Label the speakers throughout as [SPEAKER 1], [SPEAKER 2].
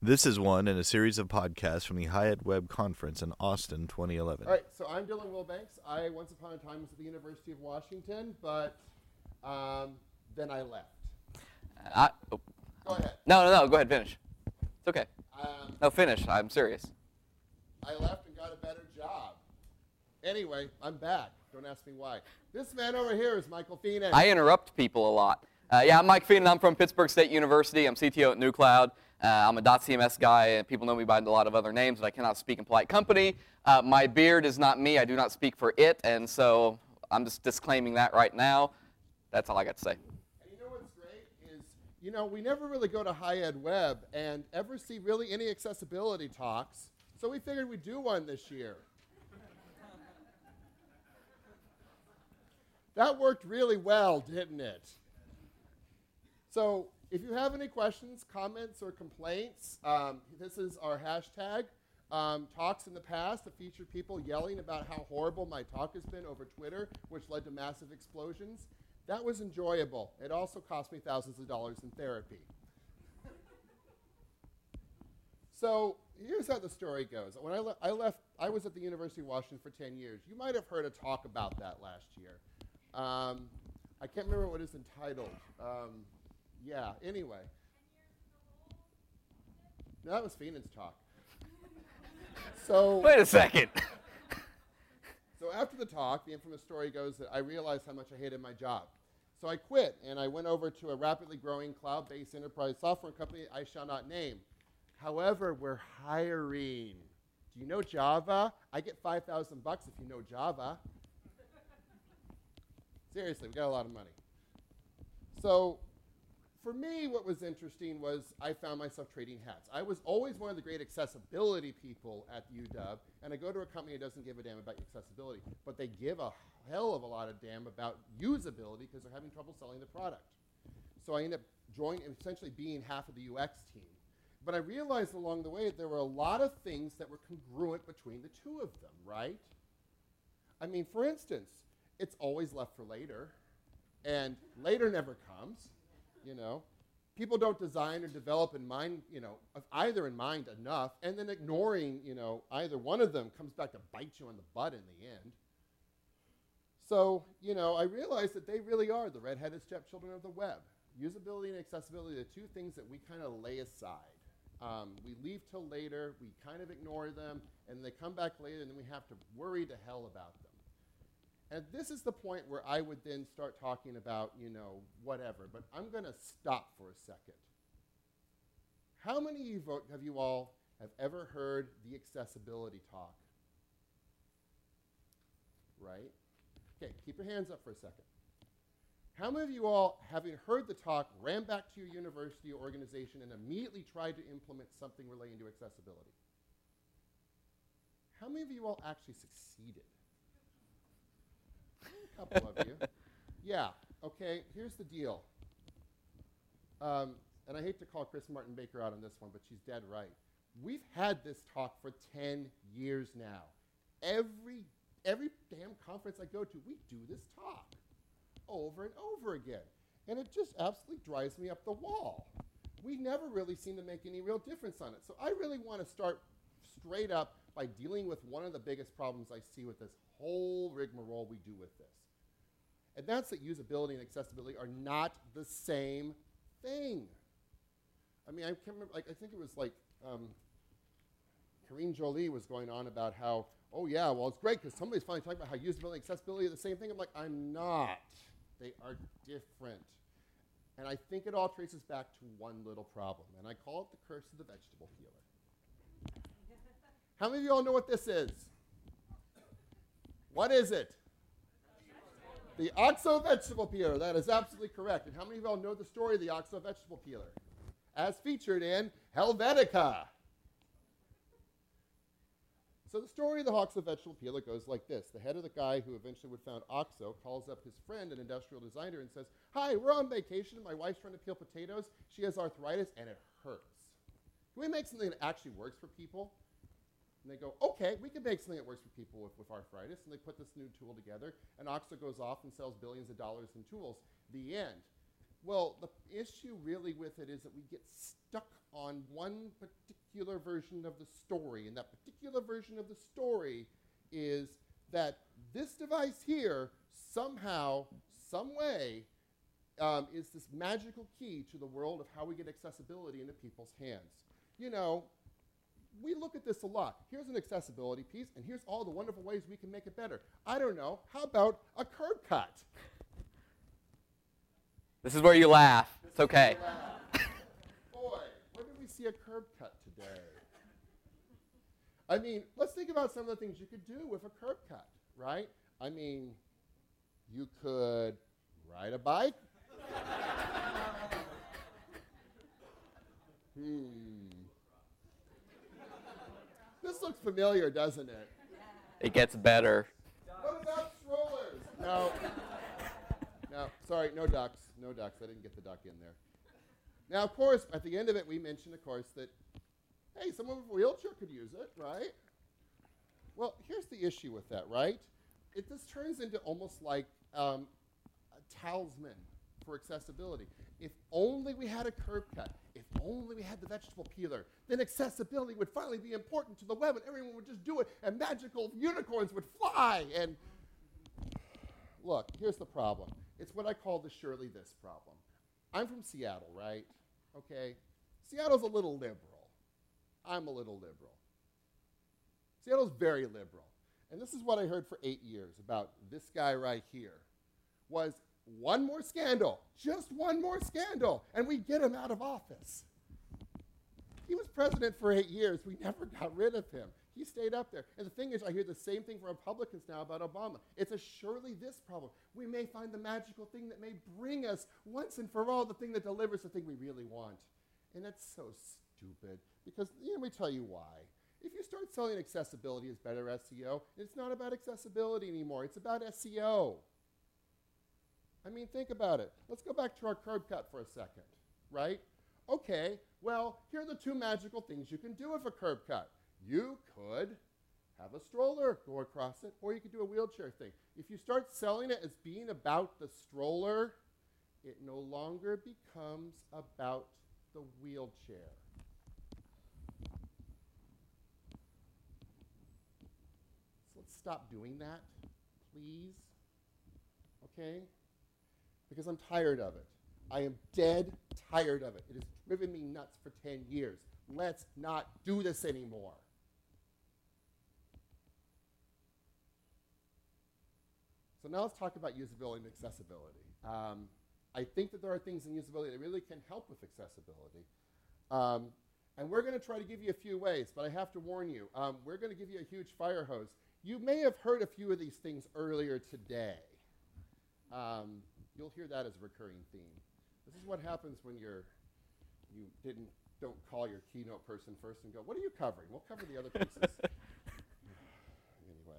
[SPEAKER 1] This is one in a series of podcasts from the Hyatt Web Conference in Austin 2011.
[SPEAKER 2] All right, so I'm Dylan Wilbanks. I once upon a time was at the University of Washington, but then I left. Go ahead.
[SPEAKER 3] No. Go ahead, finish. It's okay.
[SPEAKER 2] Um,
[SPEAKER 3] No, finish. I'm serious.
[SPEAKER 2] I left and got a better job. Anyway, I'm back. Don't ask me why. This man over here is Michael Phoenix.
[SPEAKER 3] I interrupt people a lot. I'm Mike Feenan. I'm from Pittsburgh State University. I'm CTO at NewCloud. I'm a .cms guy, and people know me by a lot of other names, but I cannot speak in polite company. My beard is not me. I do not speak for it, and so I'm just disclaiming that right now. That's all I got to say.
[SPEAKER 2] And you know what's great is, we never really go to High Ed Web and ever see really any accessibility talks, so we figured we'd do one this year. That worked really well, didn't it? So if you have any questions, comments, or complaints, this is our hashtag. Talks in the past have featured people yelling about how horrible my talk has been over Twitter, which led to massive explosions. That was enjoyable. It also cost me thousands of dollars in therapy. So here's how the story goes. When I left, I was at the University of Washington for 10 years. You might have heard a talk about that last year. I can't remember what it's entitled. Anyway. No, that was Feenan's talk. So
[SPEAKER 3] Wait a second.
[SPEAKER 2] So after the talk, the infamous story goes that I realized how much I hated my job. So I quit, and I went over to a rapidly growing cloud-based enterprise software company I shall not name. However, we're hiring. Do you know Java? I get $5,000 if you know Java. Seriously, we got a lot of money. So for me, what was interesting was I found myself trading hats. I was always one of the great accessibility people at UW, and I go to a company that doesn't give a damn about accessibility, but they give a hell of a lot of damn about usability because they're having trouble selling the product. So I ended up essentially being half of the UX team. But I realized along the way that there were a lot of things that were congruent between the two of them, right? I mean, for instance, it's always left for later, and later never comes. People don't design or develop in mind, either in mind enough, and then ignoring, either one of them comes back to bite you on the butt in the end. So, I realized that they really are the red-headed stepchildren of the web. Usability and accessibility are the two things that we kind of lay aside. We leave till later, we kind of ignore them, and they come back later, and then we have to worry to hell about them. And this is the point where I would then start talking about, whatever. But I'm going to stop for a second. How many of you all have ever heard the accessibility talk? Right? Okay, keep your hands up for a second. How many of you all, having heard the talk, ran back to your university or organization and immediately tried to implement something relating to accessibility? How many of you all actually succeeded? A couple of you. Yeah, okay, here's the deal. And I hate to call Chris Martin Baker out on this one, but she's dead right. We've had this talk for 10 years now. Every damn conference I go to, we do this talk over and over again. And it just absolutely drives me up the wall. We never really seem to make any real difference on it. So I really want to start straight up by dealing with one of the biggest problems I see with this whole rigmarole we do with this. And that's that usability and accessibility are not the same thing. I mean, I can't remember, I think it was like Karine Jolie was going on about how, oh yeah, well it's great because somebody's finally talking about how usability and accessibility are the same thing. I'm like, I'm not. They are different. And I think it all traces back to one little problem, and I call it the curse of the vegetable peeler. How many of you all know what this is? What is it? The OXO vegetable peeler. That is absolutely correct. And how many of you all know the story of the OXO vegetable peeler? As featured in Helvetica. So the story of the OXO vegetable peeler goes like this. The head of the guy who eventually would found OXO calls up his friend, an industrial designer, and says, hi, we're on vacation. My wife's trying to peel potatoes. She has arthritis, and it hurts. Can we make something that actually works for people? And they go, okay, we can make something that works for people with arthritis. And they put this new tool together, and OXO goes off and sells billions of dollars in tools. The end. Well, the issue really with it is that we get stuck on one particular version of the story. And that particular version of the story is that this device here somehow, some way, is this magical key to the world of how we get accessibility into people's hands. You know, we look at this a lot. Here's an accessibility piece, and here's all the wonderful ways we can make it better. I don't know, how about a curb cut?
[SPEAKER 3] This is where you laugh. It's okay.
[SPEAKER 2] Boy, where did we see a curb cut today? I mean, let's think about some of the things you could do with a curb cut, right? I mean, you could ride a bike. This looks familiar, doesn't it?
[SPEAKER 3] It gets better.
[SPEAKER 2] What about strollers? No. No, sorry, no ducks. No ducks. I didn't get the duck in there. Now, of course, at the end of it, we mentioned, of course, that, hey, someone with a wheelchair could use it, right? Well, here's the issue with that, right? This turns into almost like a talisman for accessibility. If only we had a curb cut, if only we had the vegetable peeler, then accessibility would finally be important to the web and everyone would just do it and magical unicorns would fly. And look, here's the problem. It's what I call the surely this problem. I'm from Seattle, right? Okay? Seattle's a little liberal. I'm a little liberal. Seattle's very liberal. And this is what I heard for 8 years about this guy right here, was one more scandal, just one more scandal, and we get him out of office. He was president for 8 years. We never got rid of him. He stayed up there. And the thing is, I hear the same thing from Republicans now about Obama. It's a surely this problem. We may find the magical thing that may bring us once and for all the thing that delivers the thing we really want. And that's so stupid because let me tell you why. If you start selling accessibility as better SEO, it's not about accessibility anymore. It's about SEO. I mean, think about it. Let's go back to our curb cut for a second, right? Okay, well, here are the two magical things you can do with a curb cut. You could have a stroller go across it, or you could do a wheelchair thing. If you start selling it as being about the stroller, it no longer becomes about the wheelchair. So let's stop doing that, please. Okay? Because I'm tired of it. I am dead tired of it. It has driven me nuts for 10 years. Let's not do this anymore. So now let's talk about usability and accessibility. I think that there are things in usability that really can help with accessibility. And we're going to try to give you a few ways, but I have to warn you, we're going to give you a huge fire hose. You may have heard a few of these things earlier today. You'll hear that as a recurring theme. This is what happens when you don't call your keynote person first and go, what are you covering? We'll cover the other pieces. Anyway.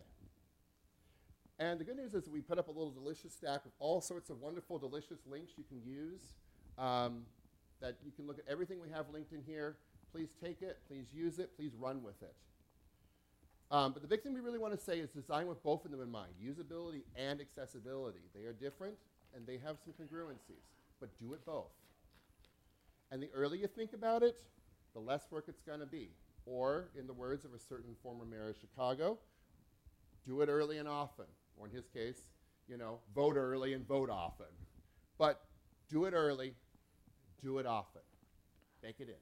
[SPEAKER 2] And the good news is that we put up a little delicious stack of all sorts of wonderful, delicious links you can use, that you can look at everything we have linked in here. Please take it, please use it, please run with it. But the big thing we really want to say is design with both of them in mind, usability and accessibility. They are different, and they have some congruencies, but do it both. And the earlier you think about it, the less work it's going to be. Or, in the words of a certain former mayor of Chicago, do it early and often. Or in his case, vote early and vote often. But do it early, do it often. Bake it in.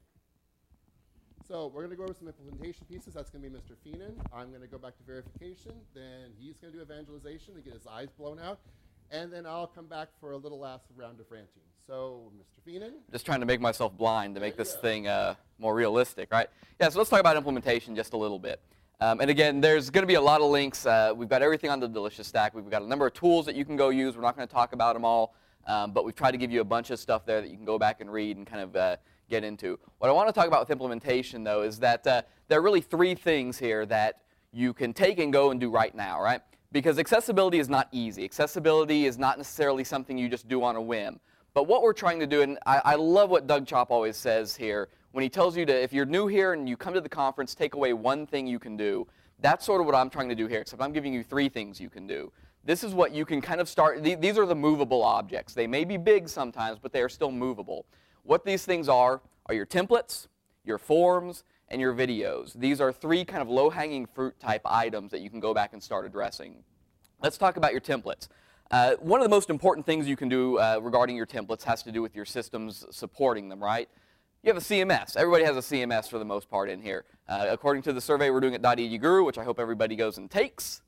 [SPEAKER 2] So we're going to go over some implementation pieces. That's going to be Mr. Feenan. I'm going to go back to verification. Then he's going to do evangelization to get his eyes blown out. And then I'll come back for a little last round of ranting. So, Mr. Feenan.
[SPEAKER 3] Just trying to make myself blind to make this thing more realistic, right? Yeah, so let's talk about implementation just a little bit. And again, there's going to be a lot of links. We've got everything on the Delicious Stack. We've got a number of tools that you can go use. We're not going to talk about them all, but we've tried to give you a bunch of stuff there that you can go back and read and kind of get into. What I want to talk about with implementation, though, is that there are really three things here that you can take and go and do right now, right? Because accessibility is not easy. Accessibility is not necessarily something you just do on a whim. But what we're trying to do, and I love what Doug Chop always says here, when he tells you to, if you're new here and you come to the conference, take away one thing you can do. That's sort of what I'm trying to do here, except I'm giving you three things you can do. This is what you can kind of start. These are the movable objects. They may be big sometimes, but they are still movable. What these things are your templates, your forms, and your videos. These are 3 kind of low-hanging fruit type items that you can go back and start addressing. Let's talk about your templates. One of the most important things you can do regarding your templates has to do with your systems supporting them, right? You have a CMS. Everybody has a CMS for the most part in here. According to the survey we're doing at .eduguru, which I hope everybody goes and takes.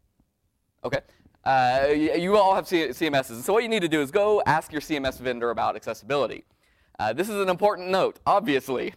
[SPEAKER 3] Okay. You all have CMSs. And so what you need to do is go ask your CMS vendor about accessibility. This is an important note, obviously.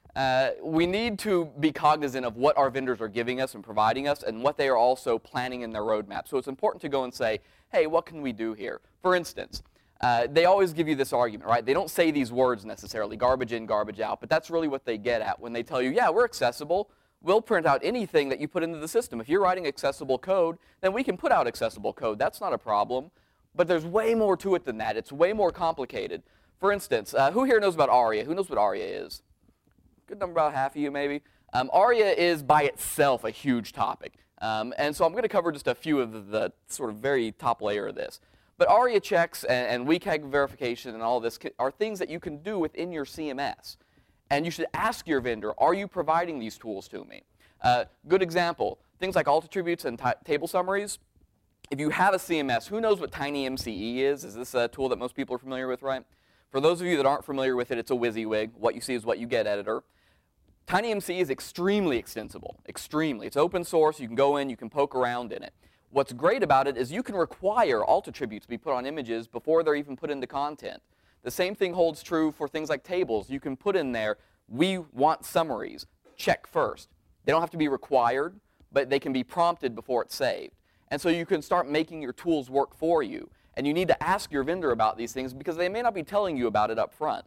[SPEAKER 3] We need to be cognizant of what our vendors are giving us and providing us and what they are also planning in their roadmap. So it's important to go and say, hey, what can we do here? For instance, they always give you this argument, right? They don't say these words necessarily, garbage in, garbage out, but that's really what they get at when they tell you, yeah, we're accessible. We'll print out anything that you put into the system. If you're writing accessible code, then we can put out accessible code. That's not a problem. But there's way more to it than that. It's way more complicated. For instance, who here knows about ARIA? Who knows what ARIA is? Good number, about half of you maybe. ARIA is by itself a huge topic. And so I'm going to cover just a few of the sort of very top layer of this. But ARIA checks and WCAG verification and all this are things that you can do within your CMS. And you should ask your vendor, are you providing these tools to me? Good example, things like alt attributes and table summaries. If you have a CMS, who knows what TinyMCE is? Is this a tool that most people are familiar with, right? For those of you that aren't familiar with it, it's a WYSIWYG. What you see is what you get editor. TinyMCE is extremely extensible, extremely. It's open source. You can go in, you can poke around in it. What's great about it is you can require alt attributes to be put on images before they're even put into content. The same thing holds true for things like tables. You can put in there, we want summaries. Check first. They don't have to be required, but they can be prompted before it's saved. And so you can start making your tools work for you. And you need to ask your vendor about these things because they may not be telling you about it up front.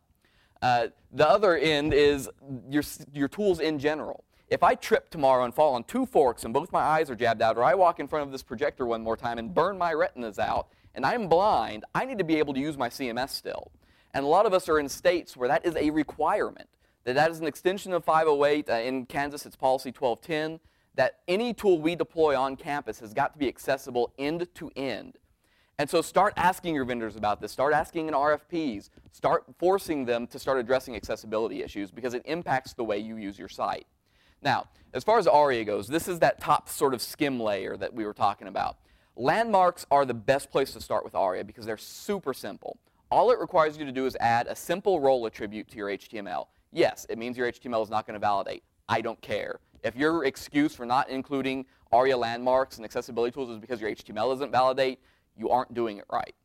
[SPEAKER 3] The other end is your tools in general. If I trip tomorrow and fall on 2 forks and both my eyes are jabbed out, or I walk in front of this projector one more time and burn my retinas out, and I'm blind, I need to be able to use my CMS still. And a lot of us are in states where that is a requirement, that is an extension of 508. In Kansas, it's policy 1210, that any tool we deploy on campus has got to be accessible end to end. And so start asking your vendors about this. Start asking in RFPs. Start forcing them to start addressing accessibility issues because it impacts the way you use your site. Now, as far as ARIA goes, this is that top sort of skim layer that we were talking about. Landmarks are the best place to start with ARIA because they're super simple. All it requires you to do is add a simple role attribute to your HTML. Yes, it means your HTML is not going to validate. I don't care. If your excuse for not including ARIA landmarks and accessibility tools is because your HTML doesn't validate, you aren't doing it right.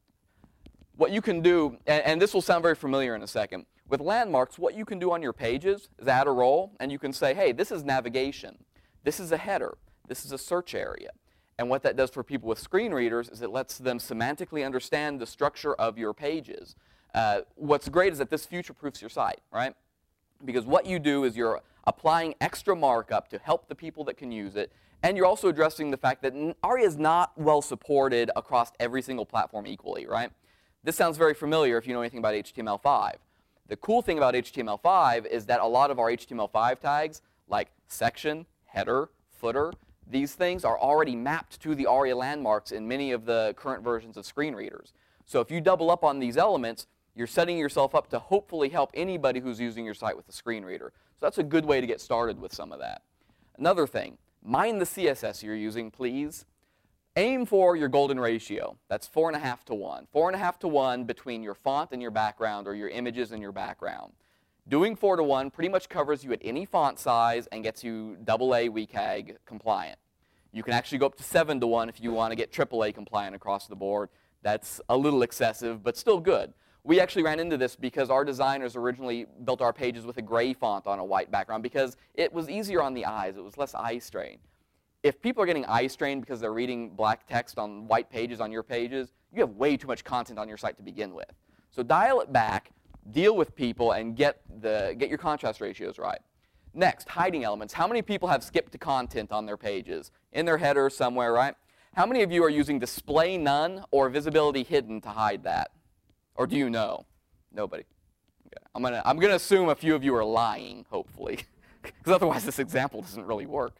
[SPEAKER 3] What you can do, and this will sound very familiar in a second, with landmarks, what you can do on your pages is add a role, and you can say, hey, this is navigation. This is a header. This is a search area. And what that does for people with screen readers is it lets them semantically understand the structure of your pages. What's great is that this future-proofs your site, right? Because what you do is you're applying extra markup to help the people that can use it, and you're also addressing the fact that ARIA is not well supported across every single platform equally, right? This sounds very familiar if you know anything about HTML5. The cool thing about HTML5 is that a lot of our HTML5 tags, like section, header, footer, these things are already mapped to the ARIA landmarks in many of the current versions of screen readers. So if you double up on these elements, you're setting yourself up to hopefully help anybody who's using your site with a screen reader. So that's a good way to get started with some of that. Another thing, mind the CSS you're using, please. Aim for your golden ratio. That's 4.5 to 1. 4.5 to 1 between your font and your background, or your images and your background. Doing 4 to 1 pretty much covers you at any font size and gets you AA WCAG compliant. You can actually go up to 7 to 1 if you want to get AAA compliant across the board. That's a little excessive, but still good. We actually ran into this because our designers originally built our pages with a gray font on a white background because it was easier on the eyes. It was less eye strain. If people are getting eye strain because they're reading black text on white pages on your pages, you have way too much content on your site to begin with. So dial it back, deal with people, and get your contrast ratios right. Next, hiding elements. How many people have skipped to content on their pages? In their header somewhere, right? How many of you are using display none or visibility hidden to hide that? Or do you know? Nobody. Okay. I'm gonna assume a few of you are lying, hopefully, because otherwise this example doesn't really work.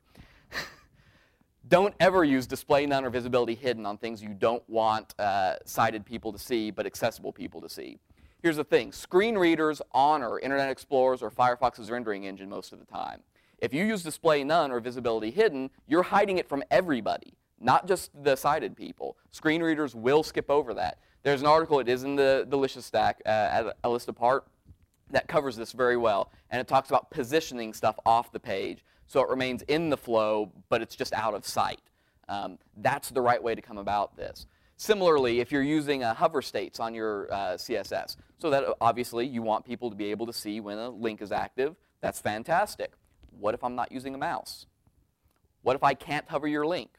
[SPEAKER 3] Don't ever use display none or visibility hidden on things you don't want sighted people to see, but accessible people to see. Here's the thing. Screen readers honor Internet Explorer's or Firefox's rendering engine most of the time. If you use display none or visibility hidden, you're hiding it from everybody, not just the sighted people. Screen readers will skip over that. There's an article, it is in the Delicious Stack, at a list apart, that covers this very well. And it talks about positioning stuff off the page so it remains in the flow, but it's just out of sight. That's the right way to come about this. Similarly, if you're using hover states on your CSS, so that obviously you want people to be able to see when a link is active, that's fantastic. What if I'm not using a mouse? What if I can't hover your link?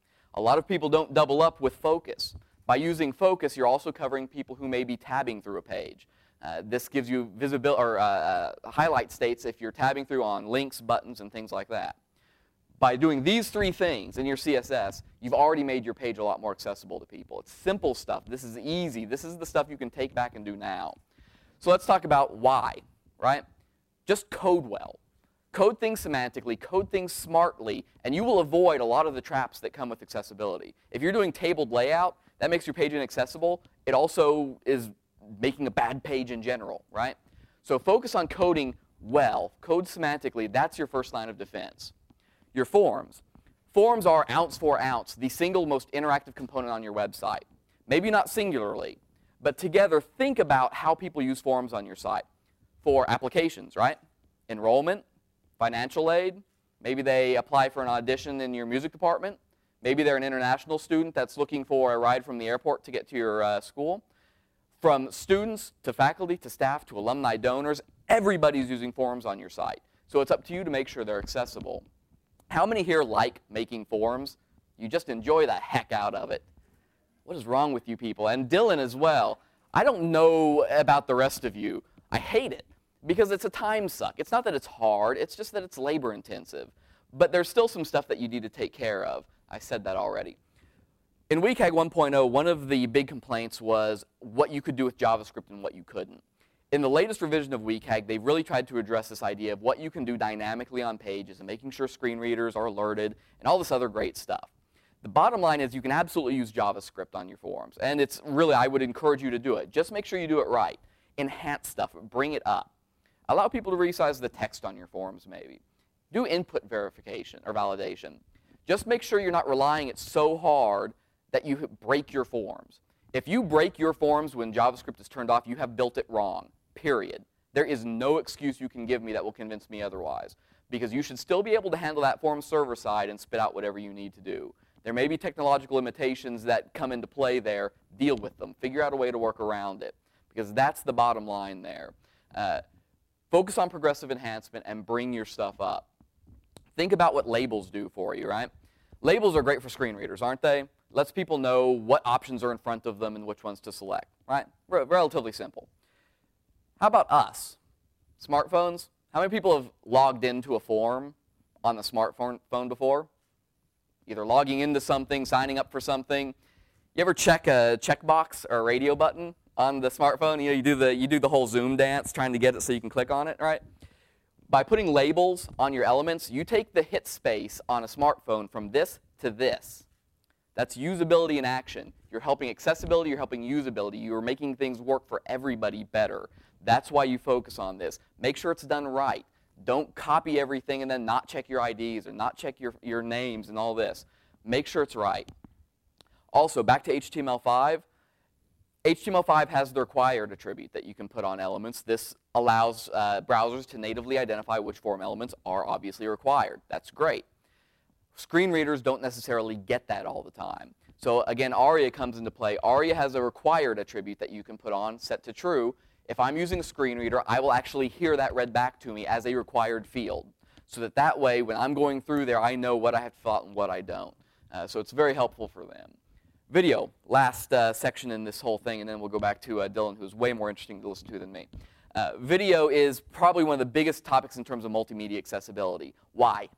[SPEAKER 3] A lot of people don't double up with focus. By using focus, you're also covering people who may be tabbing through a page. This gives you visibility or highlight states if you're tabbing through on links, buttons, and things like that. By doing these three things in your CSS, you've already made your page a lot more accessible to people. It's simple stuff. This is easy. This is the stuff you can take back and do now. So let's talk about why, right? Just code well. Code things semantically, code things smartly, and you will avoid a lot of the traps that come with accessibility. If you're doing tabled layout, that makes your page inaccessible. It also is making a bad page in general, right? So focus on coding well. Code semantically. That's your first line of defense. Your forms. Forms are ounce for ounce, the single most interactive component on your website. Maybe not singularly, but together think about how people use forms on your site. For applications, right? Enrollment, financial aid, maybe they apply for an audition in your music department, maybe they're an international student that's looking for a ride from the airport to get to your school. From students to faculty to staff to alumni donors, everybody's using forms on your site. So it's up to you to make sure they're accessible. How many here like making forms? You just enjoy the heck out of it. What is wrong with you people? And Dylan as well. I don't know about the rest of you. I hate it because it's a time suck. It's not that it's hard, it's just that it's labor intensive. But there's still some stuff that you need to take care of. I said that already. In WCAG 1.0, one of the big complaints was what you could do with JavaScript and what you couldn't. In the latest revision of WCAG, they've really tried to address this idea of what you can do dynamically on pages and making sure screen readers are alerted and all this other great stuff. The bottom line is you can absolutely use JavaScript on your forums. And it's really, I would encourage you to do it. Just make sure you do it right. Enhance stuff. Bring it up. Allow people to resize the text on your forums maybe. Do input verification or validation. Just make sure you're not relying it so hard that you break your forms. If you break your forms when JavaScript is turned off, you have built it wrong, period. There is no excuse you can give me that will convince me otherwise, because you should still be able to handle that form server side and spit out whatever you need to do. There may be technological limitations that come into play there. Deal with them. Figure out a way to work around it, because that's the bottom line there. Focus on progressive enhancement and bring your stuff up. Think about what labels do for you, right? Labels are great for screen readers, aren't they? Lets people know what options are in front of them and which ones to select, right? Relatively simple. How about us? Smartphones? How many people have logged into a form on the smartphone before? Either logging into something, signing up for something. You ever check a checkbox or a radio button on the smartphone? You know, you do the whole Zoom dance trying to get it so you can click on it, right? By putting labels on your elements, you take the hit space on a smartphone from this to this. That's usability in action. You're helping accessibility, you're helping usability. You're making things work for everybody better. That's why you focus on this. Make sure it's done right. Don't copy everything and then not check your IDs or not check your names and all this. Make sure it's right. Also, back to HTML5. HTML5 has the required attribute that you can put on elements. This allows browsers to natively identify which form elements are obviously required. That's great. Screen readers don't necessarily get that all the time. So again, ARIA comes into play. ARIA has a required attribute that you can put on, set to true. If I'm using a screen reader, I will actually hear that read back to me as a required field. So that way, when I'm going through there, I know what I have to fill out and what I don't. So it's very helpful for them. Video, last section in this whole thing, and then we'll go back to Dylan, who's way more interesting to listen to than me. Video is probably one of the biggest topics in terms of multimedia accessibility. Why?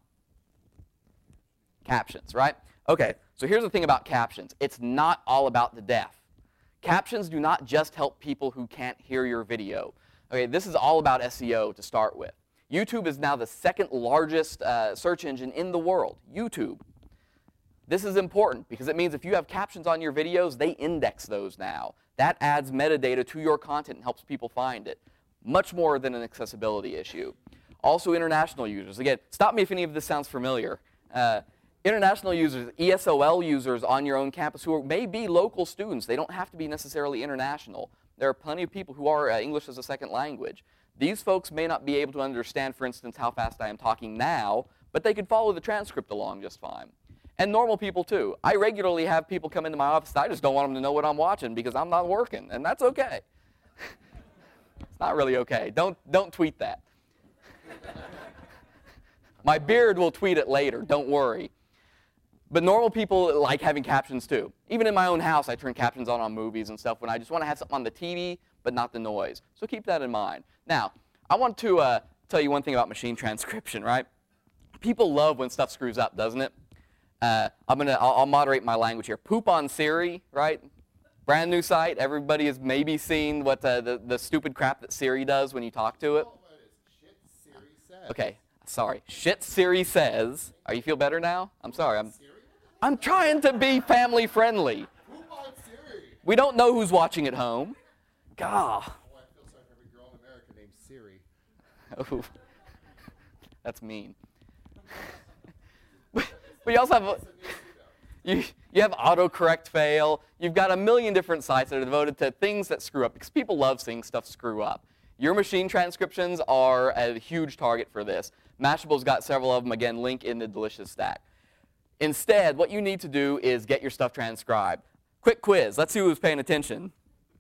[SPEAKER 3] Captions, right? Okay, so here's the thing about captions. It's not all about the deaf. Captions do not just help people who can't hear your video. Okay, this is all about SEO to start with. YouTube is now the second largest search engine in the world, YouTube. This is important because it means if you have captions on your videos, they index those now. That adds metadata to your content and helps people find it. Much more than an accessibility issue. Also, international users. Again, stop me if any of this sounds familiar. International users, ESOL users on your own campus who may be local students. They don't have to be necessarily international. There are plenty of people who are English as a second language. These folks may not be able to understand, for instance, how fast I am talking now, but they could follow the transcript along just fine. And normal people, too. I regularly have people come into my office, I just don't want them to know what I'm watching because I'm not working, and that's okay. It's not really okay. Don't tweet that. My beard will tweet it later, don't worry. But normal people like having captions too. Even in my own house, I turn captions on movies and stuff when I just want to have something on the TV, but not the noise. So keep that in mind. Now, I want to tell you one thing about machine transcription, right? People love when stuff screws up, doesn't it? I'll moderate my language here. Poop on Siri, right? Brand new site. Everybody has maybe seen what the stupid crap that Siri does when you talk to it.
[SPEAKER 2] Shit Siri says.
[SPEAKER 3] Okay, sorry. Shit Siri says. Are you feel better now? I'm sorry. I'm trying to be family friendly.
[SPEAKER 2] Poop on Siri.
[SPEAKER 3] We don't know who's watching at home. God.
[SPEAKER 2] Oh, I feel sorry for every girl in America named Siri.
[SPEAKER 3] Oh, that's mean. But you also have you have autocorrect fail. You've got a million different sites that are devoted to things that screw up because people love seeing stuff screw up. Your machine transcriptions are a huge target for this. Mashable's got several of them. Again, link in the Delicious Stack. Instead, what you need to do is get your stuff transcribed. Quick quiz. Let's see who's paying attention.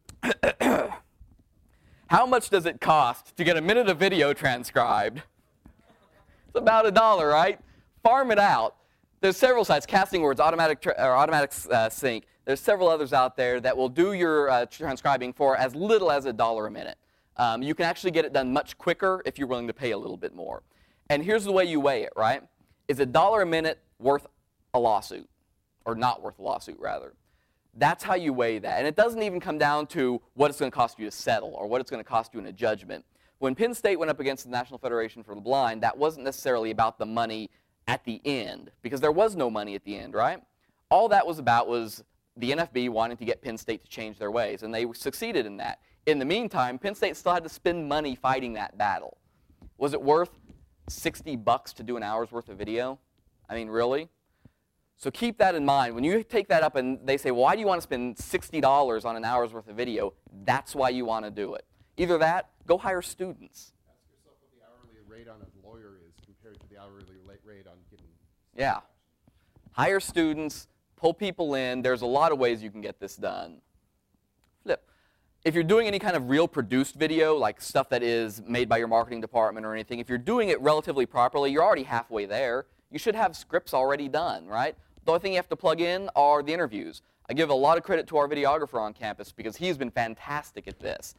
[SPEAKER 3] How much does it cost to get a minute of video transcribed? It's about $1, right? Farm it out. There's several sites, Casting Words, Automatic Sync. There's several others out there that will do your transcribing for as little as $1 a minute. You can actually get it done much quicker if you're willing to pay a little bit more. And here's the way you weigh it, right? Is $1 a minute worth a lawsuit? Or not worth a lawsuit, rather. That's how you weigh that. And it doesn't even come down to what it's going to cost you to settle or what it's going to cost you in a judgment. When Penn State went up against the National Federation for the Blind, that wasn't necessarily about the money at the end, because there was no money at the end, right? All that was about was the NFB wanting to get Penn State to change their ways, and they succeeded in that. In the meantime, Penn State still had to spend money fighting that battle. Was it worth $60 to do an hour's worth of video? I mean, really? So keep that in mind. When you take that up and they say, well, why do you want to spend $60 on an hour's worth of video? That's why you want to do it. Either that, go hire students.
[SPEAKER 2] Ask yourself what the hourly rate on a lawyer is compared to the hourly rate on getting.
[SPEAKER 3] Yeah. Hire students, pull people in. There's a lot of ways you can get this done. Flip. If you're doing any kind of real produced video, like stuff that is made by your marketing department or anything, if you're doing it relatively properly, you're already halfway there. You should have scripts already done, right? The only thing you have to plug in are the interviews. I give a lot of credit to our videographer on campus because he's been fantastic at this.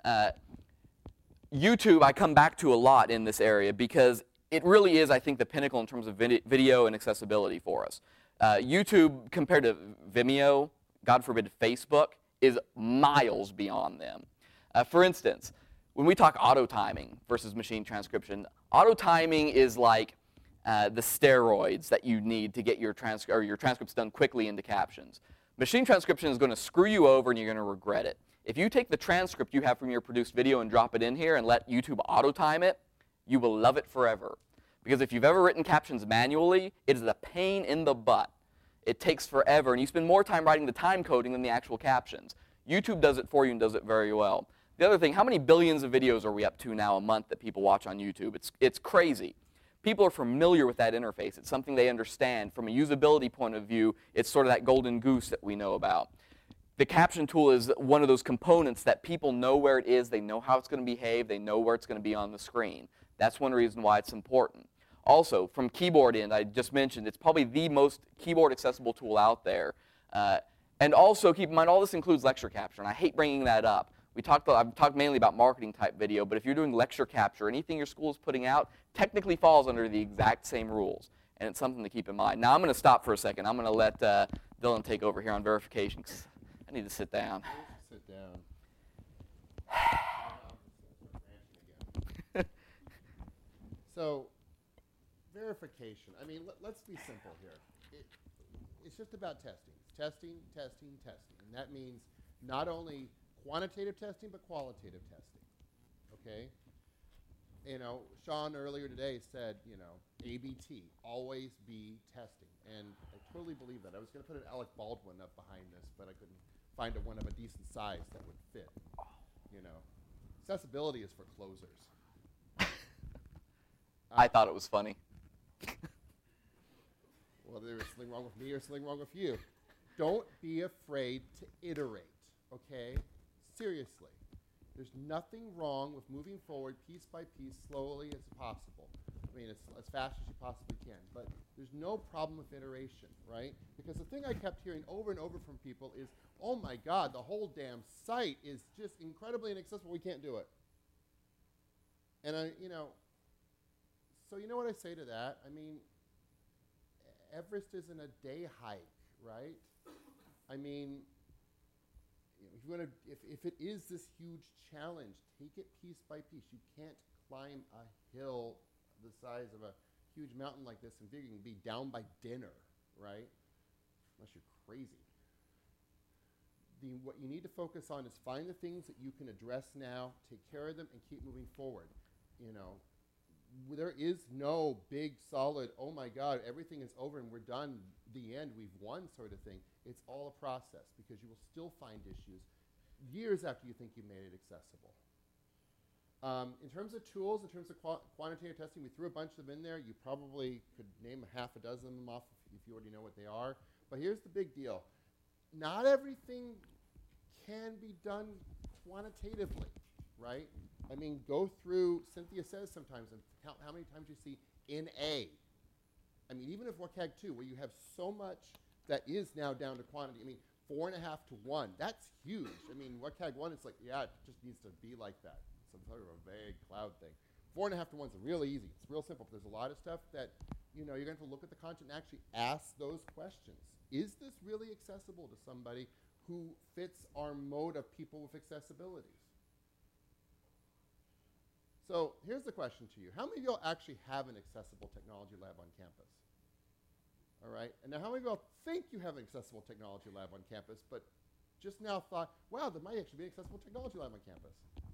[SPEAKER 3] YouTube I come back to a lot in this area because it really is, I think, the pinnacle in terms of video and accessibility for us. YouTube, compared to Vimeo, God forbid Facebook, is miles beyond them. For instance, when we talk auto timing versus machine transcription, auto timing is like the steroids that you need to get your transcripts done quickly into captions. Machine transcription is going to screw you over and you're going to regret it. If you take the transcript you have from your produced video and drop it in here and let YouTube auto time it, you will love it forever. Because if you've ever written captions manually, it is a pain in the butt. It takes forever, and you spend more time writing the time coding than the actual captions. YouTube does it for you and does it very well. The other thing, how many billions of videos are we up to now a month that people watch on YouTube? It's crazy. People are familiar with that interface. It's something they understand. From a usability point of view, it's sort of that golden goose that we know about. The caption tool is one of those components that people know where it is, they know how it's going to behave, they know where it's going to be on the screen. That's one reason why it's important. Also, from keyboard end, I just mentioned, it's probably the most keyboard accessible tool out there. And also, keep in mind, all this includes lecture capture, and I hate bringing that up. I've talked mainly about marketing type video, but if you're doing lecture capture, anything your school is putting out technically falls under the exact same rules, and it's something to keep in mind. Now, I'm going to stop for a second. I'm going to let Dylan take over here on verification, because I need to sit down.
[SPEAKER 2] Sit down. So, verification. I mean, let's be simple here. It's just about testing. Testing. And that means not only quantitative testing, but qualitative testing, okay? You know, Sean earlier today said, you know, ABT, always be testing. And I totally believe that. I was going to put an Alec Baldwin up behind this, but I couldn't find one of a decent size that would fit, you know. Accessibility is for closers.
[SPEAKER 3] I thought it was funny.
[SPEAKER 2] Well, there was something wrong with me or something wrong with you. Don't be afraid to iterate, okay? Seriously. There's nothing wrong with moving forward piece by piece, slowly as possible. I mean, as fast as you possibly can. But there's no problem with iteration, right? Because the thing I kept hearing over and over from people is, oh my God, the whole damn site is just incredibly inaccessible. We can't do it. And so you know what I say to that? I mean, Everest isn't a day hike, right? I mean, if you want to, if it is this huge challenge, take it piece by piece. You can't climb a hill the size of a huge mountain like this and figure you can be down by dinner, right? Unless you're crazy. What you need to focus on is find the things that you can address now, take care of them, and keep moving forward. You know, there is no big, solid, oh my God, everything is over and we're done, the end, we've won sort of thing. It's all a process because you will still find issues years after you think you made it accessible. In terms of tools, in terms of quantitative testing, we threw a bunch of them in there. You probably could name half a dozen of them off if you already know what they are. But here's the big deal. Not everything can be done quantitatively, right? I mean, go through, Cynthia says sometimes, and count how many times you see in A. I mean, even if WCAG 2, where you have so much that is now down to quantity, I mean, 4.5 to 1, that's huge. I mean, WCAG 1, it's like, yeah, it just needs to be like that. Some sort of a vague cloud thing. 4.5 to 1 is really easy. It's real simple. There's a lot of stuff that, you know, you're going to have to look at the content and actually ask those questions. Is this really accessible to somebody who fits our mode of people with accessibilities? So here's the question to you. How many of y'all actually have an accessible technology lab on campus? All right. And now how many of y'all think you have an accessible technology lab on campus, but just now thought, wow, there might actually be an accessible technology lab on campus?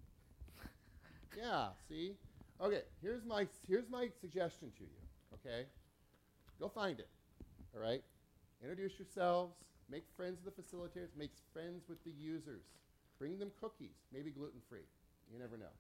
[SPEAKER 2] Yeah, see? Okay, here's my suggestion to you, okay? Go find it, all right? Introduce yourselves, make friends with the facilitators, make friends with the users. Bring them cookies, maybe gluten-free. You never know.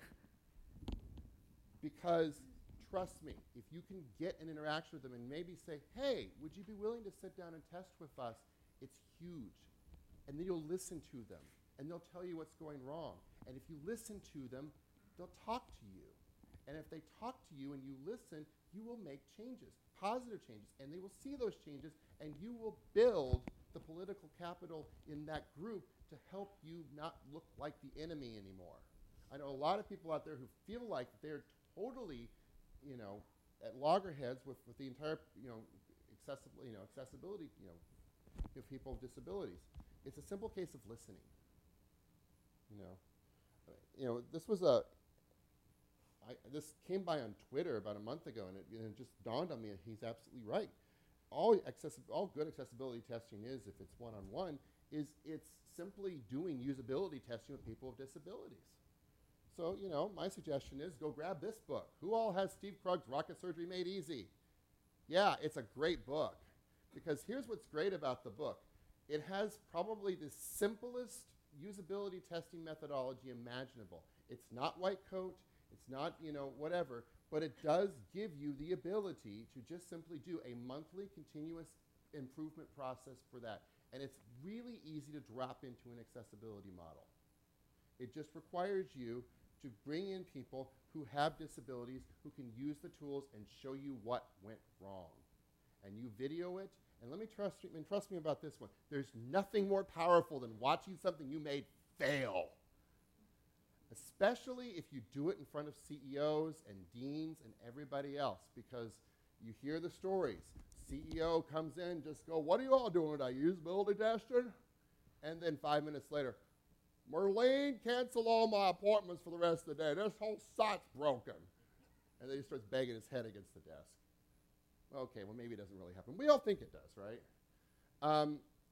[SPEAKER 2] Because trust me, if you can get an interaction with them and maybe say, hey, would you be willing to sit down and test with us? It's huge. And then you'll listen to them, and they'll tell you what's going wrong. And if you listen to them, they'll talk to you. And if they talk to you and you listen, you will make changes, positive changes, and they will see those changes, and you will build the political capital in that group to help you not look like the enemy anymore. I know a lot of people out there who feel like they're totally, you know, at loggerheads with the entire, you know, accessibility, you know, of people with disabilities. It's a simple case of listening. You know, this came by on Twitter about a month ago, and it just dawned on me that he's absolutely right. All good accessibility testing is, if it's one-on-one, is it's simply doing usability testing with people with disabilities. So, you know, my suggestion is go grab this book. Who all has Steve Krug's Rocket Surgery Made Easy? Yeah, it's a great book. Because here's what's great about the book. It has probably the simplest usability testing methodology imaginable. It's not white coat. It's not, you know, whatever. But it does give you the ability to just simply do a monthly continuous improvement process for that. And it's really easy to drop into an accessibility model. It just requires you to bring in people who have disabilities, who can use the tools and show you what went wrong. And you video it, and let me trust me about this one. There's nothing more powerful than watching something you made fail. Especially if you do it in front of CEOs and deans and everybody else, because you hear the stories. CEO comes in, just go, what are you all doing today? Usability testing? And then 5 minutes later, Marlene, cancel all my appointments for the rest of the day. This whole site's broken. And then he starts banging his head against the desk. Okay, well, maybe it doesn't really happen. We all think it does, right?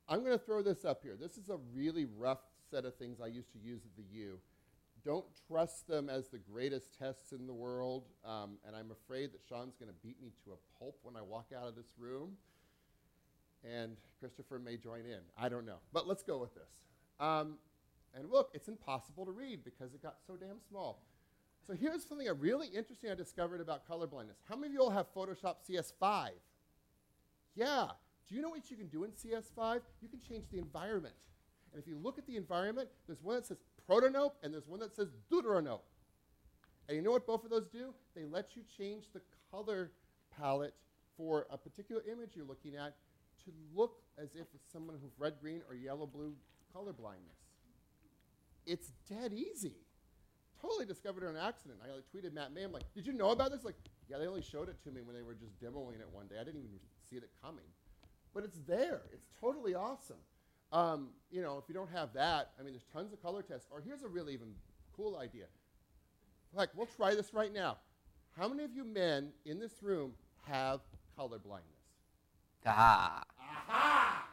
[SPEAKER 2] I'm going to throw this up here. This is a really rough set of things I used to use at the U. Don't trust them as the greatest tests in the world, and I'm afraid that Sean's going to beat me to a pulp when I walk out of this room, and Christopher may join in. I don't know, but let's go with this. And look, it's impossible to read because it got so damn small. So here's something really interesting I discovered about color blindness. How many of you all have Photoshop CS5? Yeah. Do you know what you can do in CS5? You can change the environment. And if you look at the environment, there's one that says Protonope and there's one that says Deuteronope. And you know what both of those do? They let you change the color palette for a particular image you're looking at to look as if it's someone who's red, green, or yellow, blue color blindness. It's dead easy. Totally discovered it on accident. I tweeted Matt May. I'm like, did you know about this? Like, yeah, they only showed it to me when they were just demoing it one day. I didn't even see it coming. But it's there. It's totally awesome. You know, if you don't have that, I mean, there's tons of color tests. Or here's a really even cool idea. Like, we'll try this right now. How many of you men in this room have color blindness?
[SPEAKER 3] Aha.
[SPEAKER 2] Aha!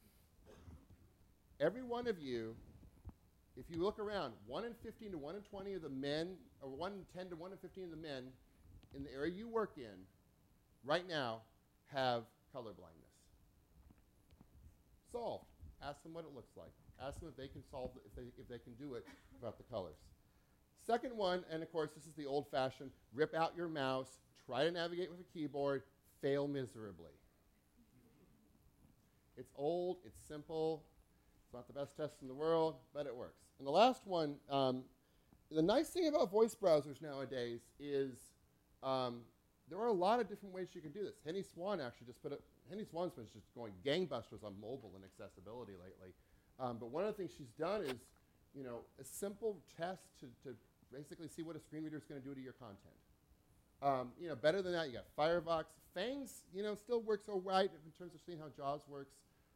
[SPEAKER 2] Every one of you, if you look around, 1 in 15 to 1 in 20 of the men, or 1 in 10 to 1 in 15 of the men in the area you work in right now have color blindness. Solved. Ask them what it looks like. Ask them if they can solve it, if they can do it about the colors. Second one, and of course this is the old-fashioned, rip out your mouse, try to navigate with a keyboard, fail miserably. It's old, it's simple, it's not the best test in the world, but it works. And the last one, the nice thing about voice browsers nowadays is there are a lot of different ways you can do this. Henny Swan actually just Henny Swan's been just going gangbusters on mobile and accessibility lately. But one of the things she's done is, you know, a simple test to basically see what a screen reader is going to do to your content. You know, better than that, you got Firefox. Fangs, you know, still works all right in terms of seeing how JAWS works.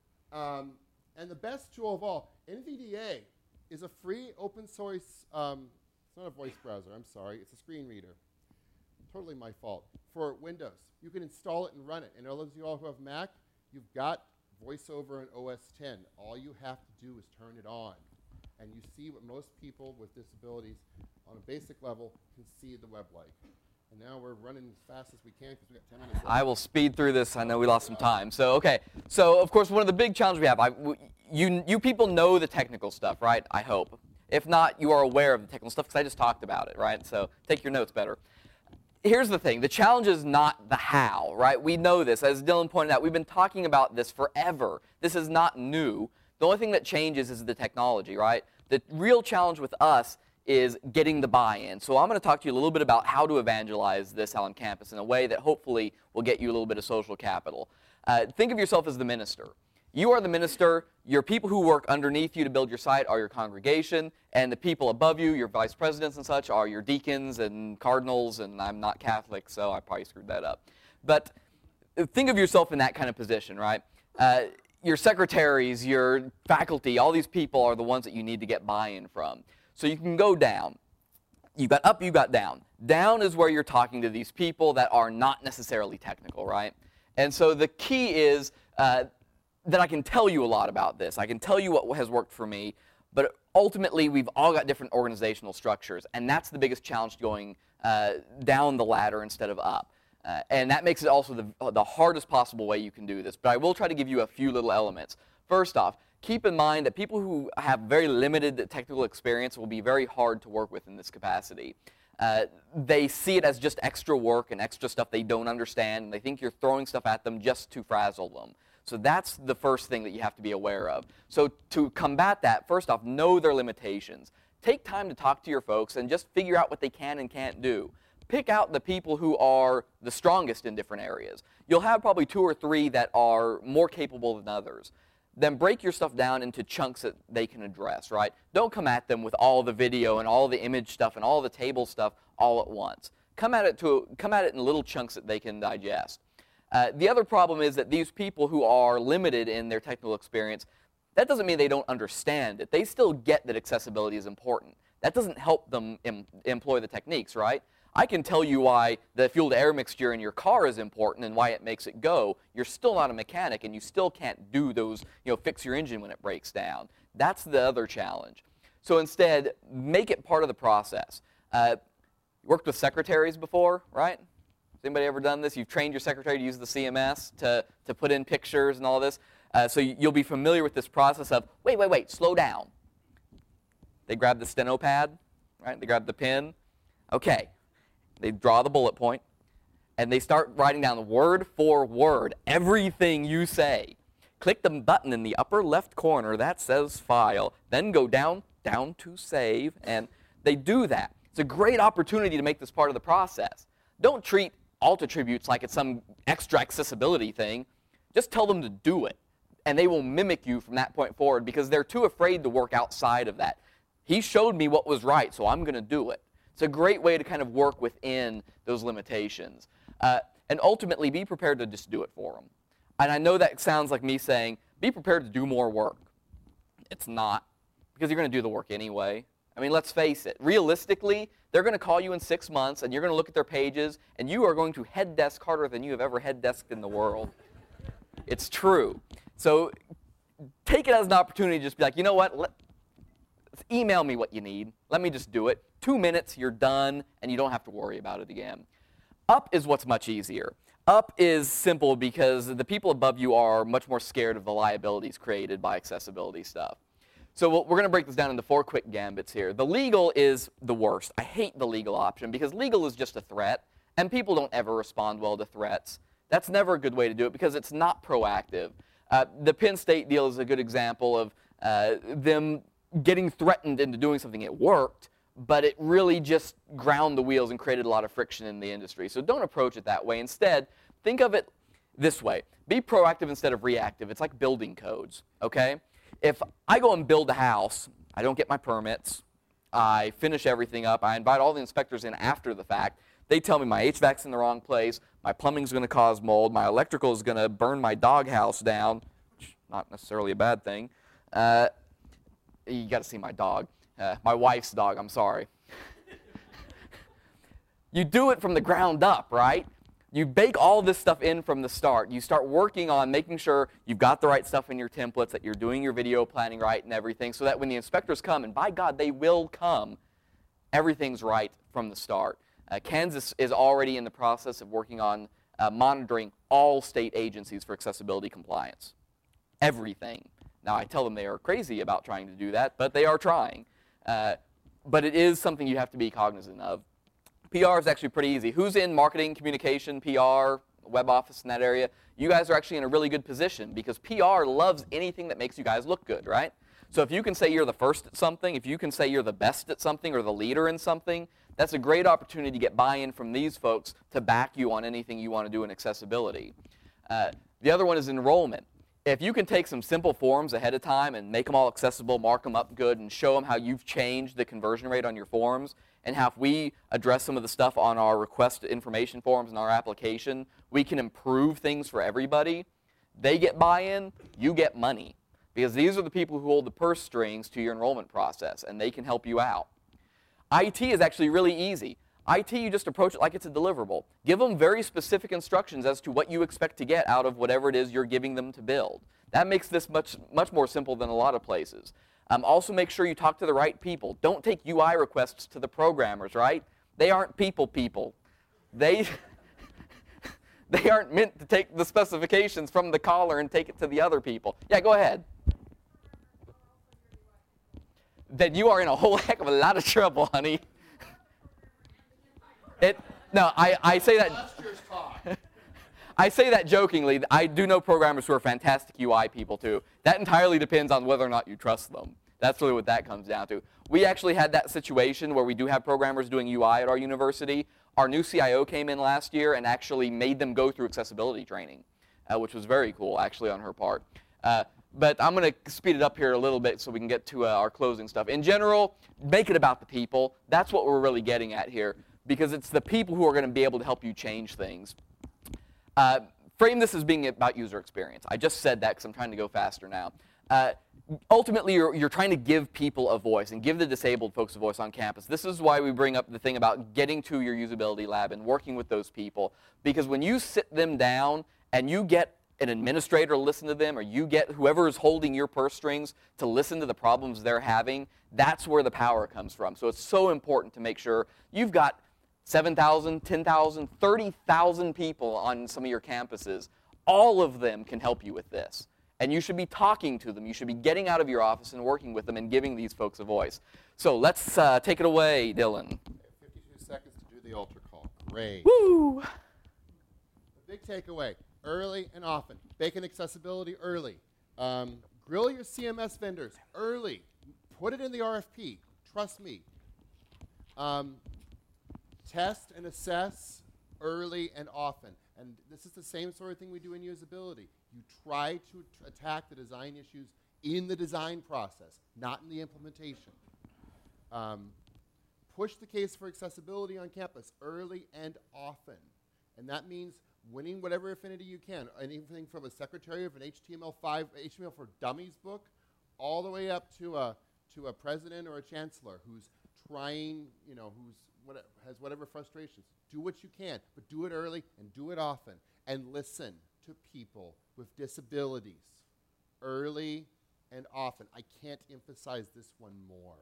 [SPEAKER 2] And the best tool of all, NVDA is a free open source, it's not a voice browser, I'm sorry, it's a screen reader. Totally my fault. For Windows, you can install it and run it. And all of you all who have Mac, you've got VoiceOver and OS 10. All you have to do is turn it on. And you see what most people with disabilities on a basic level can see the web like. And now we're running as fast as we can because we've got 10 minutes left.
[SPEAKER 3] I will speed through this. I know we lost some time. So, okay. So, of course, one of the big challenges we have, you people know the technical stuff, right? I hope. If not, you are aware of the technical stuff because I just talked about it, right? So take your notes better. Here's the thing. The challenge is not the how, right? We know this. As Dylan pointed out, we've been talking about this forever. This is not new. The only thing that changes is the technology, right? The real challenge with us is getting the buy-in. So I'm going to talk to you a little bit about how to evangelize this out on campus in a way that hopefully will get you a little bit of social capital. Think of yourself as the minister. You are the minister. Your people who work underneath you to build your site are your congregation, and the people above you, your vice presidents and such, are your deacons and cardinals, and I'm not Catholic, so I probably screwed that up. But think of yourself in that kind of position, right? Your secretaries, your faculty, all these people are the ones that you need to get buy-in from. So you can go down. You got up, you got down. Down is where you're talking to these people that are not necessarily technical, right? And so the key is that I can tell you a lot about this. I can tell you what has worked for me, but ultimately we've all got different organizational structures, and that's the biggest challenge going down the ladder instead of up. And that makes it also the hardest possible way you can do this. But I will try to give you a few little elements. First off, keep in mind that people who have very limited technical experience will be very hard to work with in this capacity. They see it as just extra work and extra stuff they don't understand, and they think you're throwing stuff at them just to frazzle them. So that's the first thing that you have to be aware of. So to combat that, first off, know their limitations. Take time to talk to your folks and just figure out what they can and can't do. Pick out the people who are the strongest in different areas. You'll have probably 2 or 3 that are more capable than others. Then break your stuff down into chunks that they can address, right? Don't come at them with all the video and all the image stuff and all the table stuff all at once. Come at it in little chunks that they can digest. The other problem is that these people who are limited in their technical experience, that doesn't mean they don't understand it. They still get that accessibility is important. That doesn't help them employ the techniques, right? I can tell you why the fuel-to-air mixture in your car is important and why it makes it go. You're still not a mechanic, and you still can't do those, fix your engine when it breaks down. That's the other challenge. So instead, make it part of the process. You worked with secretaries before, right? Has anybody ever done this? You've trained your secretary to use the CMS to put in pictures and all this. So you'll be familiar with this process of, wait, slow down. They grab the steno pad, right? They grab the pen. Okay. They draw the bullet point, and they start writing down word for word everything you say. Click the button in the upper left corner that says File, then go down to Save, and they do that. It's a great opportunity to make this part of the process. Don't treat alt attributes like it's some extra accessibility thing. Just tell them to do it, and they will mimic you from that point forward because they're too afraid to work outside of that. He showed me what was right, so I'm going to do it. It's a great way to kind of work within those limitations. And ultimately, be prepared to just do it for them. And I know that sounds like me saying, be prepared to do more work. It's not, because you're going to do the work anyway. I mean, let's face it. Realistically, they're going to call you in 6 months, and you're going to look at their pages, and you are going to head desk harder than you have ever head desked in the world. It's true. So take it as an opportunity to just be like, you know what? Email me what you need. Let me just do it. 2 minutes, you're done, and you don't have to worry about it again. Up is what's much easier. Up is simple because the people above you are much more scared of the liabilities created by accessibility stuff. So we're going to break this down into 4 quick gambits here. The legal is the worst. I hate the legal option because legal is just a threat, and people don't ever respond well to threats. That's never a good way to do it because it's not proactive. The Penn State deal is a good example of them getting threatened into doing something. It worked, but it really just ground the wheels and created a lot of friction in the industry. So don't approach it that way. Instead, think of it this way. Be proactive instead of reactive. It's like building codes, okay? If I go and build a house, I don't get my permits, I finish everything up, I invite all the inspectors in after the fact, they tell me my HVAC's in the wrong place, my plumbing's going to cause mold, my electrical is going to burn my doghouse down, which not necessarily a bad thing. You got to see my dog. My wife's dog, I'm sorry. You do it from the ground up, right? You bake all this stuff in from the start. You start working on making sure you've got the right stuff in your templates, that you're doing your video planning right and everything, so that when the inspectors come, and by God, they will come, everything's right from the start. Kansas is already in the process of working on monitoring all state agencies for accessibility compliance. Everything. Now, I tell them they are crazy about trying to do that, but they are trying. But it is something you have to be cognizant of. PR is actually pretty easy. Who's in marketing, communication, PR, web office in that area? You guys are actually in a really good position because PR loves anything that makes you guys look good, right? So if you can say you're the first at something, if you can say you're the best at something or the leader in something, that's a great opportunity to get buy-in from these folks to back you on anything you want to do in accessibility. The other one is enrollment. If you can take some simple forms ahead of time and make them all accessible, mark them up good, and show them how you've changed the conversion rate on your forms, and how if we address some of the stuff on our request information forms and our application, we can improve things for everybody, they get buy-in, you get money. Because these are the people who hold the purse strings to your enrollment process, and they can help you out. IT is actually really easy. IT, you just approach it like it's a deliverable. Give them very specific instructions as to what you expect to get out of whatever it is you're giving them to build. That makes this much more simple than a lot of places. Also make sure you talk to the right people. Don't take UI requests to the programmers, right? They aren't people. They aren't meant to take the specifications from the caller and take it to the other people. Yeah, go ahead. Then you are in a whole heck of a lot of trouble, honey. I say that. I say that jokingly. I do know programmers who are fantastic UI people too. That entirely depends on whether or not you trust them. That's really what that comes down to. We actually had that situation where we do have programmers doing UI at our university. Our new CIO came in last year and actually made them go through accessibility training, which was very cool actually on her part. But I'm going to speed it up here a little bit so we can get to our closing stuff. In general, make it about the people. That's what we're really getting at here, because it's the people who are going to be able to help you change things. Frame this as being about user experience. I just said that because I'm trying to go faster now. Ultimately, you're trying to give people a voice and give the disabled folks a voice on campus. This is why we bring up the thing about getting to your usability lab and working with those people. Because when you sit them down and you get an administrator to listen to them, or you get whoever is holding your purse strings to listen to the problems they're having, that's where the power comes from. So it's so important to make sure you've got 7,000, 10,000, 30,000 people on some of your campuses. All of them can help you with this. And you should be talking to them. You should be getting out of your office and working with them and giving these folks a voice. So let's take it away, Dylan.
[SPEAKER 2] 52 seconds to do the altar call. Great.
[SPEAKER 3] Woo!
[SPEAKER 2] The big takeaway, early and often. Bacon accessibility early. Grill your CMS vendors early. Put it in the RFP. Trust me. Test and assess early and often. And this is the same sort of thing we do in usability. You try to attack the design issues in the design process, not in the implementation. Push the case for accessibility on campus early and often. And that means winning whatever affinity you can. Anything from a secretary of an HTML5, HTML for Dummies book, all the way up to a president or a chancellor who's trying, has whatever frustrations. Do what you can, but do it early and do it often. And listen to people with disabilities early and often. I can't emphasize this one more.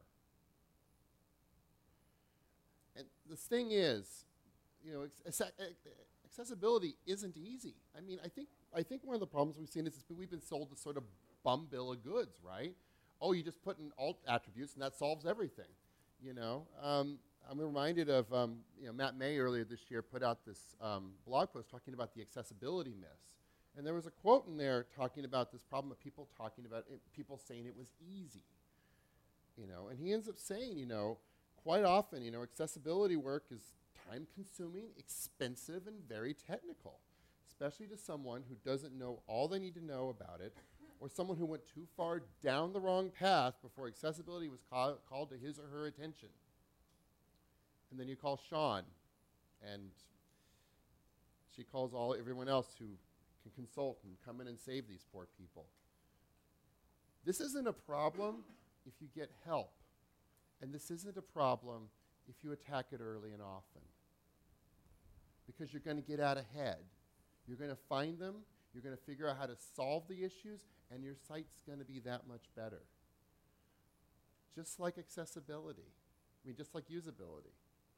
[SPEAKER 2] And the thing is, accessibility isn't easy. I mean, I think one of the problems we've seen is we've been sold this sort of bum bill of goods, right? Oh, you just put in alt attributes and that solves everything. I'm reminded of Matt May earlier this year put out this blog post talking about the accessibility myths. And there was a quote in there talking about this problem of people talking about it, people saying it was easy. And he ends up saying, quite often, accessibility work is time-consuming, expensive, and very technical, especially to someone who doesn't know all they need to know about it, or someone who went too far down the wrong path before accessibility was called to his or her attention. And then you call Sean, and she calls everyone else who can consult and come in and save these poor people. This isn't a problem if you get help, and this isn't a problem if you attack it early and often, because you're going to get out ahead. You're going to find them, you're going to figure out how to solve the issues, and your site's going to be that much better. Just like accessibility. Just like usability.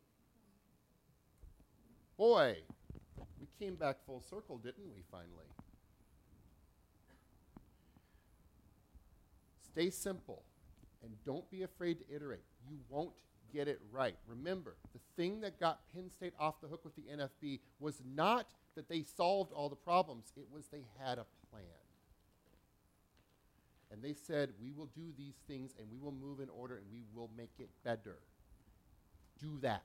[SPEAKER 2] Boy, we came back full circle, didn't we, finally? Stay simple, and don't be afraid to iterate. You won't get it right. Remember, the thing that got Penn State off the hook with the NFB was not that they solved all the problems. It was they had a plan. And they said, we will do these things, and we will move in order, and we will make it better. Do that.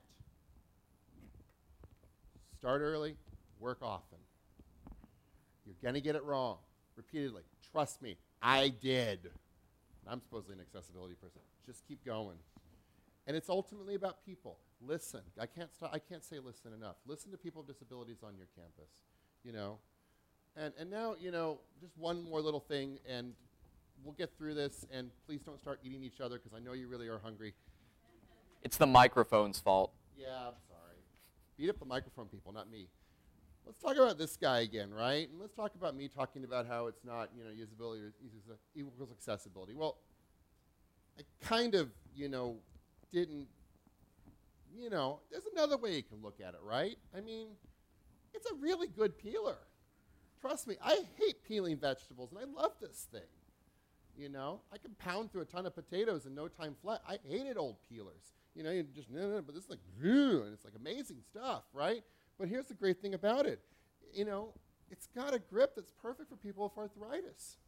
[SPEAKER 2] Start early, work often. You're going to get it wrong repeatedly. Trust me, I did. I'm supposedly an accessibility person. Just keep going. And it's ultimately about people. Listen. I can't say listen enough. Listen to people with disabilities on your campus. And now, just one more little thing, and we'll get through this, and please don't start eating each other, because I know you really are hungry.
[SPEAKER 3] It's the microphone's fault.
[SPEAKER 2] Yeah, I'm sorry. Beat up the microphone people, not me. Let's talk about this guy again, right? And let's talk about me talking about how it's not, usability equals accessibility. Well, I kind of, didn't, there's another way you can look at it, right? I mean, it's a really good peeler. Trust me, I hate peeling vegetables, and I love this thing. I can pound through a ton of potatoes in no time flat. I hated old peelers. You just, but this is like, and it's like amazing stuff, right? But here's the great thing about it. It's got a grip that's perfect for people with arthritis.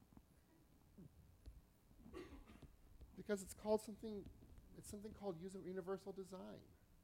[SPEAKER 2] Because it's something called universal design.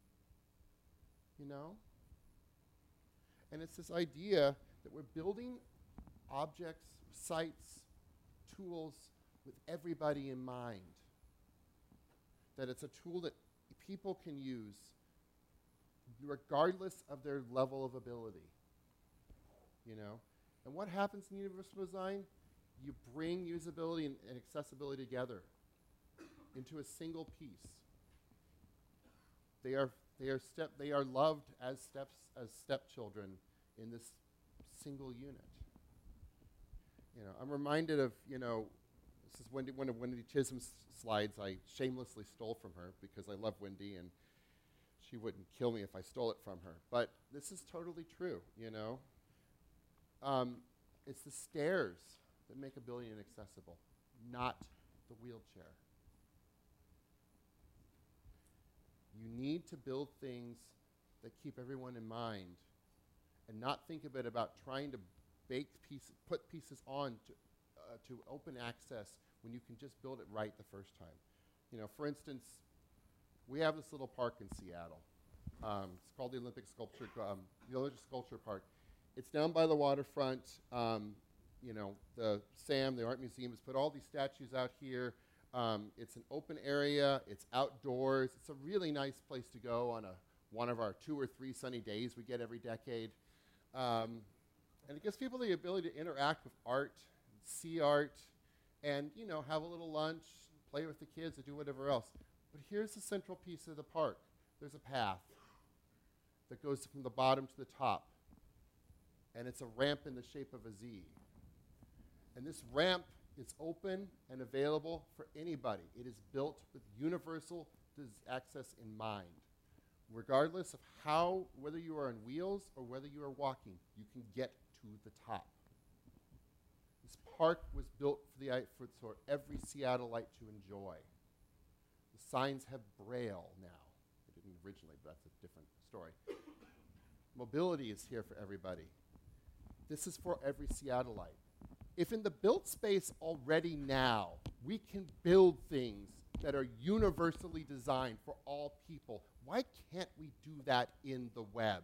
[SPEAKER 2] And it's this idea that we're building objects, sites, tools with everybody in mind. That it's a tool that people can use regardless of their level of ability. And what happens in universal design? you bring usability and accessibility together into a single piece. They are loved as stepchildren in this single unit. You know, I'm reminded of, you know, this is one of Wendy Chisholm's slides I shamelessly stole from her because I love Wendy and she wouldn't kill me if I stole it from her. But this is totally true, you know. It's the stairs that make a building inaccessible, not the wheelchair. You need to build things that keep everyone in mind and not think of it about trying to put pieces on to open access when you can just build it right the first time. You know, for instance, we have this little park in Seattle. It's called the Olympic Sculpture Park. It's down by the waterfront. You know, the Art Museum, has put all these statues out here. It's an open area. It's outdoors. It's a really nice place to go on one of our 2 or 3 sunny days we get every decade. And it gives people the ability to interact with art, see art, and, you know, have a little lunch, play with the kids, or do whatever else. But here's the central piece of the park. There's a path that goes from the bottom to the top, and it's a ramp in the shape of a Z. And this ramp is open and available for anybody. It is built with universal access in mind. Regardless of whether you are on wheels or whether you are walking, you can get to the top. This park was built for every Seattleite to enjoy. The signs have Braille now. They didn't originally, but that's a different story. Mobility is here for everybody. This is for every Seattleite. If in the built space already now, we can build things that are universally designed for all people, why can't we do that in the web?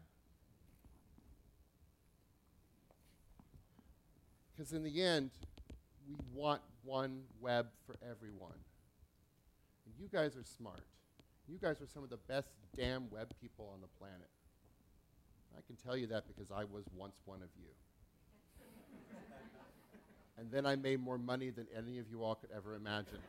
[SPEAKER 2] Because in the end, we want one web for everyone. And you guys are smart. You guys are some of the best damn web people on the planet. I can tell you that because I was once one of you. And then I made more money than any of you all could ever imagine.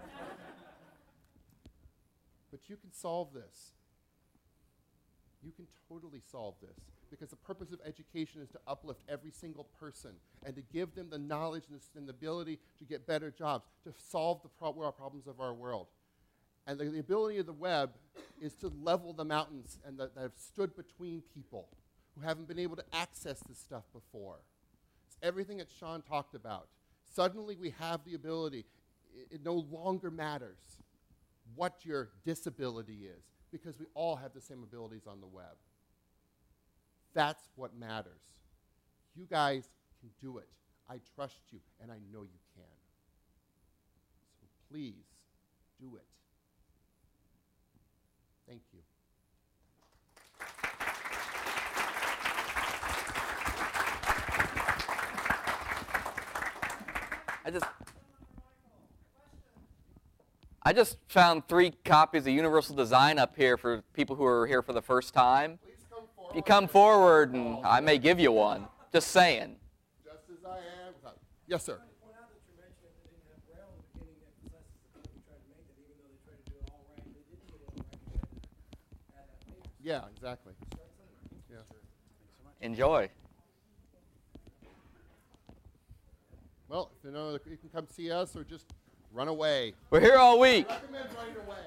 [SPEAKER 2] But you can solve this. You can totally solve this, because the purpose of education is to uplift every single person and to give them the knowledge and the ability to get better jobs, to solve the problems of our world. And the ability of the web is to level the mountains and that have stood between people who haven't been able to access this stuff before. It's everything that Sean talked about. Suddenly we have the ability. It no longer matters what your disability is, because we all have the same abilities on the web. That's what matters. You guys can do it. I trust you, and I know you can. So please, do it. Thank you.
[SPEAKER 3] I just found 3 copies of Universal Design up here for people who are here for the first time.
[SPEAKER 2] Please come forward.
[SPEAKER 3] If you come forward, and I may give you one. Just saying.
[SPEAKER 2] Just as I am. Yes, sir. Yeah, exactly. Yeah.
[SPEAKER 3] Enjoy.
[SPEAKER 2] Well, if you know, you can come see us or just run away.
[SPEAKER 3] We're here all week.
[SPEAKER 2] I recommend running away.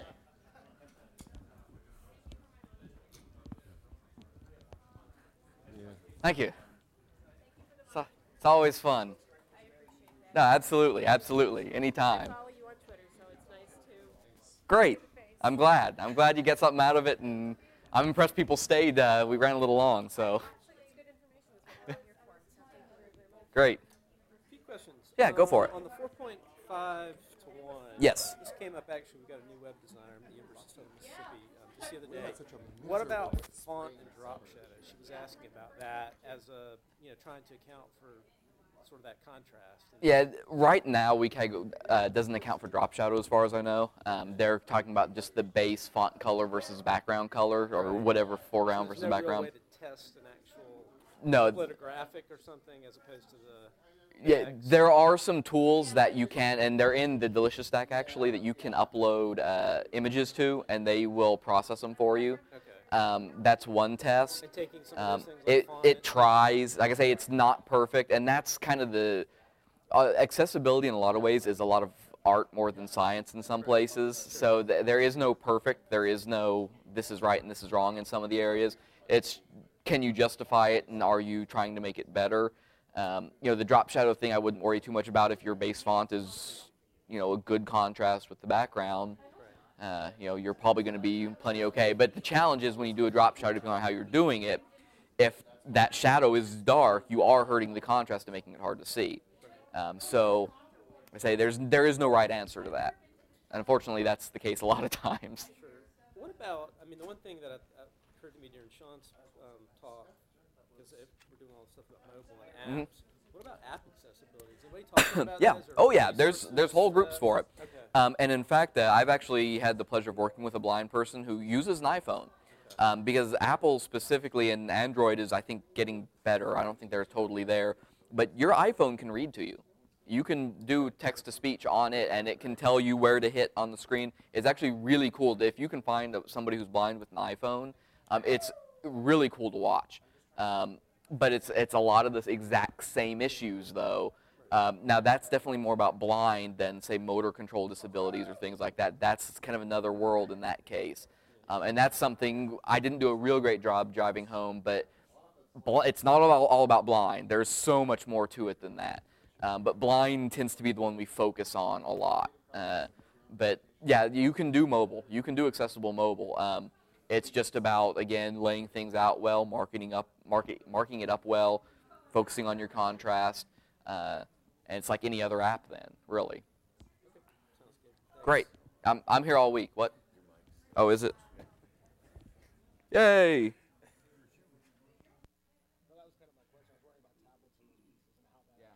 [SPEAKER 2] Yeah.
[SPEAKER 3] Thank you. It's always fun. No, absolutely, absolutely. Anytime.
[SPEAKER 4] I follow you on Twitter, so it's nice to.
[SPEAKER 3] Great. I'm glad. I'm glad you get something out of it, and I'm impressed people stayed. We ran a little long, so.
[SPEAKER 4] Actually, it's good information. That's what I'm here for. So thank you very, very much.
[SPEAKER 3] Great.
[SPEAKER 5] A few questions.
[SPEAKER 3] Yeah, go for it.
[SPEAKER 5] On the 4.5 to 1.
[SPEAKER 3] Yes.
[SPEAKER 5] This came up actually. We got a new web designer at the University of Mississippi just the other day.
[SPEAKER 2] had such a
[SPEAKER 5] What about
[SPEAKER 2] miserable
[SPEAKER 5] font
[SPEAKER 2] spring
[SPEAKER 5] and
[SPEAKER 2] or
[SPEAKER 5] drop
[SPEAKER 2] summer.
[SPEAKER 5] shadow? She was asking about that as a trying to account for sort of that contrast.
[SPEAKER 3] Yeah, right now WCAG doesn't account for drop shadow as far as I know. They're talking about just the base font color versus background color, or whatever foreground
[SPEAKER 5] There's
[SPEAKER 3] versus
[SPEAKER 5] no
[SPEAKER 3] background.
[SPEAKER 5] real way to test an actual
[SPEAKER 3] No.
[SPEAKER 5] upload a graphic or something as opposed to the
[SPEAKER 3] Yeah,
[SPEAKER 5] text?
[SPEAKER 3] there are some tools that you can, and they're in the Delicious Stack actually, that you can upload images to, and they will process them for you.
[SPEAKER 5] Okay.
[SPEAKER 3] That's one test.
[SPEAKER 5] And taking some of those things like
[SPEAKER 3] It
[SPEAKER 5] font.
[SPEAKER 3] tries, like I say, it's not perfect, and that's kind of the accessibility in a lot of ways is a lot of art more than science in some places. So there is no perfect, there is no this is right and this is wrong in some of the areas. It's can you justify it, and are you trying to make it better? The drop shadow thing I wouldn't worry too much about if your base font is, a good contrast with the background. You're probably going to be plenty okay. But the challenge is when you do a drop shadow, depending on how you're doing it, if that shadow is dark, you are hurting the contrast and making it hard to see. So I say there is no right answer to that. And unfortunately, that's the case a lot of times.
[SPEAKER 5] Sure. What about, the one thing that occurred to me during Sean's talk, because we're doing all this stuff about mobile and apps, what about app accessibility? Is anybody talking about
[SPEAKER 3] Yeah.
[SPEAKER 5] this? Or
[SPEAKER 3] Oh, yeah.
[SPEAKER 5] resources
[SPEAKER 3] There's whole groups
[SPEAKER 5] that?
[SPEAKER 3] for it.
[SPEAKER 5] Okay.
[SPEAKER 3] And in fact, I've actually had the pleasure of working with a blind person who uses an iPhone. Because Apple specifically and Android is, I think, getting better. I don't think they're totally there. But your iPhone can read to you. You can do text-to-speech on it, and it can tell you where to hit on the screen. It's actually really cool. If you can find somebody who's blind with an iPhone, it's really cool to watch. But it's a lot of the exact same issues, though. Now, that's definitely more about blind than, say, motor control disabilities or things like that. That's kind of another world in that case. And that's something I didn't do a real great job driving home, but it's not all about blind. There's so much more to it than that. But blind tends to be the one we focus on a lot. But, yeah, you can do mobile. You can do accessible mobile. It's just about, again, laying things out well, marking it up well, focusing on your contrast. And it's like any other app then, really.
[SPEAKER 5] Sounds good.
[SPEAKER 3] Great. I'm here all week. What? Oh, is it? Yay!